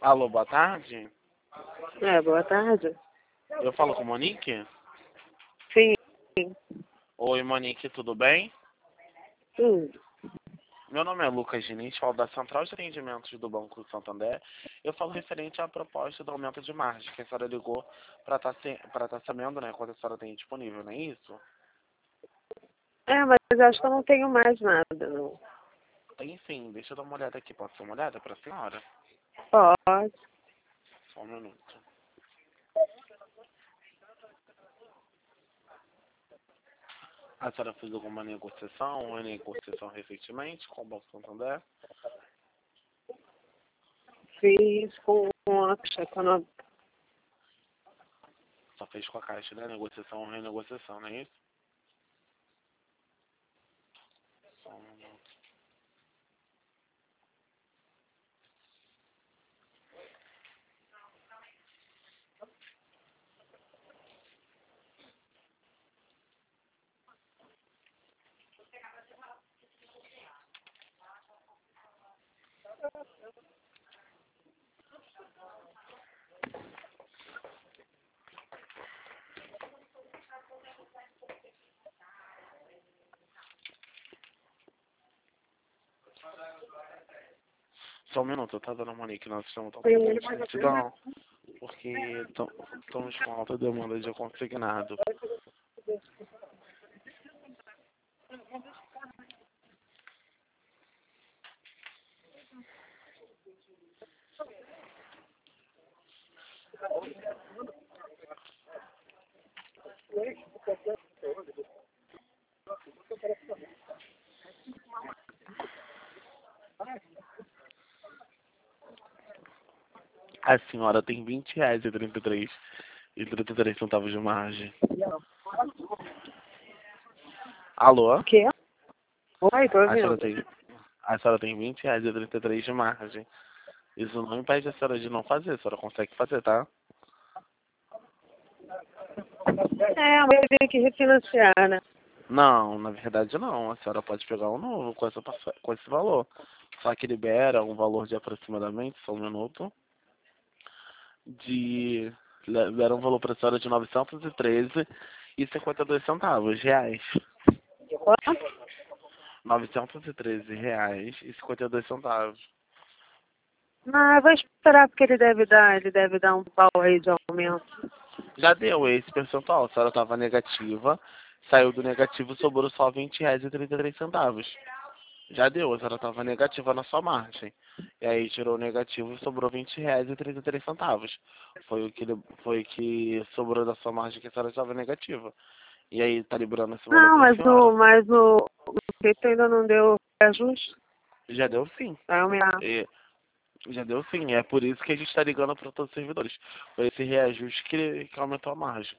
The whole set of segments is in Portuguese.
Alô, boa tarde. Boa tarde. Eu falo com Monique? Sim, Oi, Monique, tudo bem? sim. Meu nome é Lucas Diniz, falo da Central de Atendimentos do Banco do Santander. Eu falo referente à proposta do aumento de margem, que a senhora ligou para estar sabendo, né, quanto a senhora tem disponível, não é isso? Mas eu acho que eu não tenho mais nada, não. Tem sim, deixa eu dar uma olhada aqui. Posso dar uma olhada para a senhora? Pode. Só um minuto. A senhora fez alguma negociação ou renegociação recentemente com o Banco do Santander? Fiz com a Caixa Econômica. Só fez com a Caixa, né? Negociação ou renegociação, não é isso? Só um minuto. Só um minuto, tá, dona Monique? Nós estamos um pouquinho de lentidão, porque estamos com alta demanda de consignado. A senhora tem R$ 20,33 de margem. Alô? O quê? Oi, tô A senhora ouvindo. tem, a senhora tem R$ 20,33 de margem. Isso não impede a senhora de não fazer, a senhora consegue fazer, tá? Mas eu tenho que refinanciar, né? Não, na verdade não. A senhora pode pegar um novo com esse valor. Só que libera um valor de aproximadamente, só um minuto, libera um valor para a senhora de R$ 913,52 reais. Quanto? R$ 913,52. Eu vou esperar porque ele deve dar um pau aí de aumento. Já deu esse percentual. A senhora estava negativa, saiu do negativo, sobrou só R$ 20,33. Já deu, a senhora estava negativa na sua margem. E aí tirou o negativo e sobrou R$ 20,33. Foi o que sobrou da sua margem que a senhora estava negativa. E aí tá liberando esse valor Não, para a mas o prefeito ainda não deu ajuste. Já deu sim. Vai aumentar. Já deu sim. É por isso que a gente está ligando para todos os servidores. Foi esse reajuste que aumentou a margem.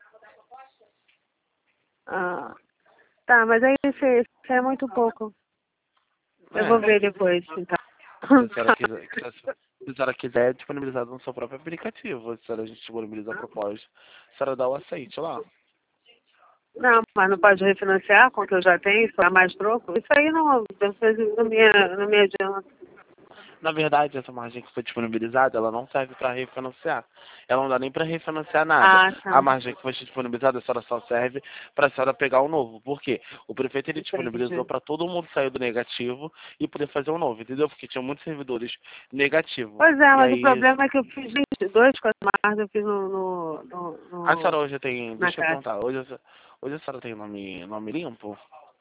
Ah, tá, mas aí isso é muito pouco. Eu vou ver depois, então. Se a senhora quiser, é disponibilizado no seu próprio aplicativo. Se a senhora disponibiliza a proposta, a senhora dá o aceite lá. Não, mas não pode refinanciar com o que eu já tenho, para mais troco? Isso aí não me adianta. Na verdade, essa margem que foi disponibilizada, ela não serve para refinanciar. Ela não dá nem para refinanciar nada. A Tá. margem que foi disponibilizada, a senhora só serve para a senhora pegar o novo. Por quê? O prefeito ele disponibilizou Entendi. para todo mundo sair do negativo e poder fazer o novo, entendeu? Porque tinha muitos servidores negativos. Pois é, E mas o aí, problema é que eu fiz 22 com as margens, eu fiz a senhora hoje tem, na deixa eu caixa. perguntar, hoje a senhora tem nome limpo?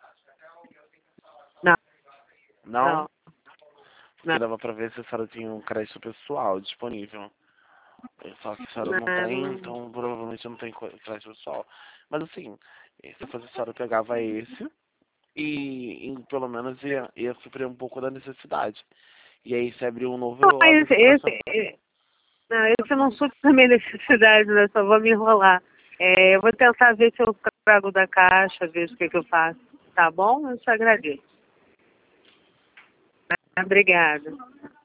Não, Não? não, Porque não. dava para ver se a senhora tinha um crédito pessoal disponível. Só que a senhora não tem, Não. então provavelmente não tem crédito pessoal. Mas assim, se fosse a senhora pegava esse e pelo menos ia suprir um pouco da necessidade. E aí se abriu um novo Mas aviso para a senhora. esse não supre a minha necessidade, né? Só vou me enrolar. Eu vou tentar ver se eu trago da caixa, ver o que eu faço. Tá bom? Eu te agradeço. Obrigada.